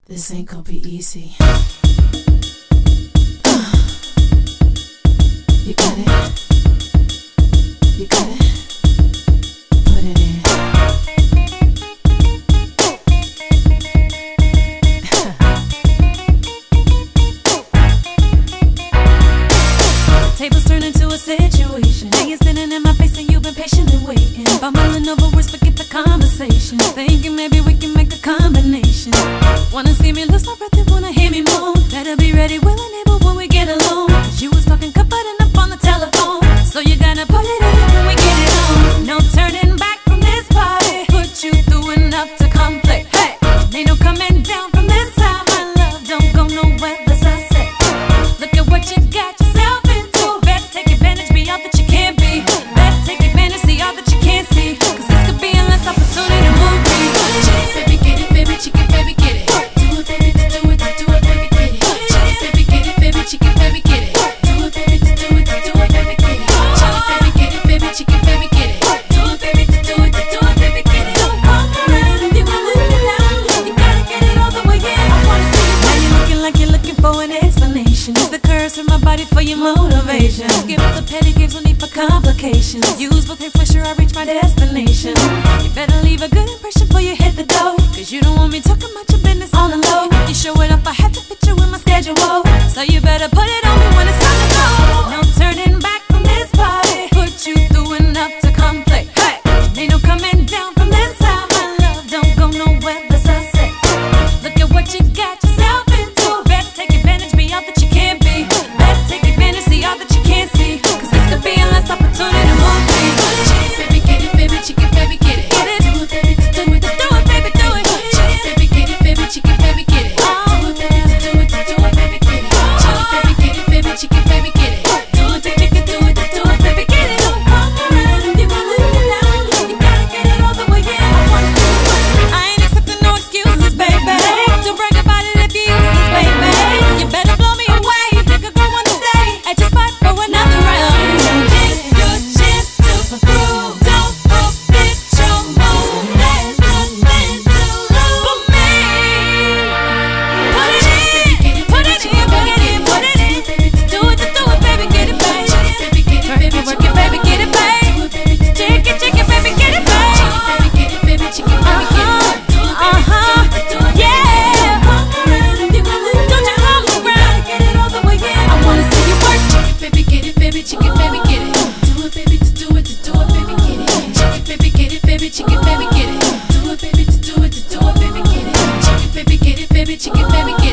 This ain't gonna be easy. You got it. You got it. Put it in. Tables turn into a situation. Now you're sitting in my face and you've been patiently waiting. Bumbling over words, forget the conversation. Thinking maybe we can make a combination. Wanna see me lose my breath, they wanna hear me moan. Better be ready, willing, able when we get alone. Cause you was talking, confiding up on the telephone. So you gotta put it in when we get it on. No turning back from this party. Put you through enough to conflict. Hey, ain't no coming down from this side. My love don't go nowhere, as I said. Look at what you got yourself into. Best take advantage, be all that you can be. Best take advantage, see all that you can't see. Cause this could be a last opportunity to move me. Baby, get it, baby, chicken, baby, get it. Do it, baby, do it, do it, baby, get it. Baby, get it, baby, chicken, baby, get it. Do it, baby, do it, do it, baby, get it. Baby, get it, baby, chicken, baby, get it. Do it, baby, do it, baby, get it. Don't come around if you wanna live it out. You gotta get it all the way in. I wanna see you. Now you're looking like you're looking for an explanation. Use the curves in my body for your motivation. Skip the petty games, no need for complications. Use both hands, make sure I reach my destination. You better leave a good impression before you hit the door. Cause you don't want me talking about your business on the low. You show it off, I have to fit you in my schedule. So you better put it on me when it's time to go. No turning back from this party. Put you through enough to conflict. Hey, ain't no coming down from this side. My love don't go nowhere, as I said. Look at what you got yourself into. Best take advantage, be all that you can be. Best take advantage, see all that you can't see. Cause this could be a last opportunity to move me. Baby, get it, baby, chicken, baby, get it. Get it. Do it, baby, do it, Do it, baby, do it. baby, get it, baby, chicken, baby, get it. Do it, baby, do it, baby, get it. Baby, get it, baby, chicken, baby, get it. Do it, baby, do it, baby, get it. Don't come around if you wanna live it out. You gotta get it all the way in. I wanna see you work. I ain't accepting no excuses, baby. Don't brag about it if you use this, baby. You better blow me away. Nigga, go on and stay at your spot for another round. It's your chance to prove. Don't forget your move. There's nothing to lose but me. Put it in, put it in, put it in, put it in. Do it, baby, get it, baby. Work it, baby, get it, baby. Shake it, baby, get it, baby. Baby, get it, baby, chicken, baby, get it. Yeah. Come around if you wanna. Don't you come around. Get it all the way in. I wanna see you work. Baby, get it, baby, chicken, baby, get it. Do it, baby, do it, baby, get it. Chicken, baby, get it, baby, chicken, baby, get it. Do it, baby, do it, baby, get it. Chicken, baby, get it, baby, chicken, baby, get it.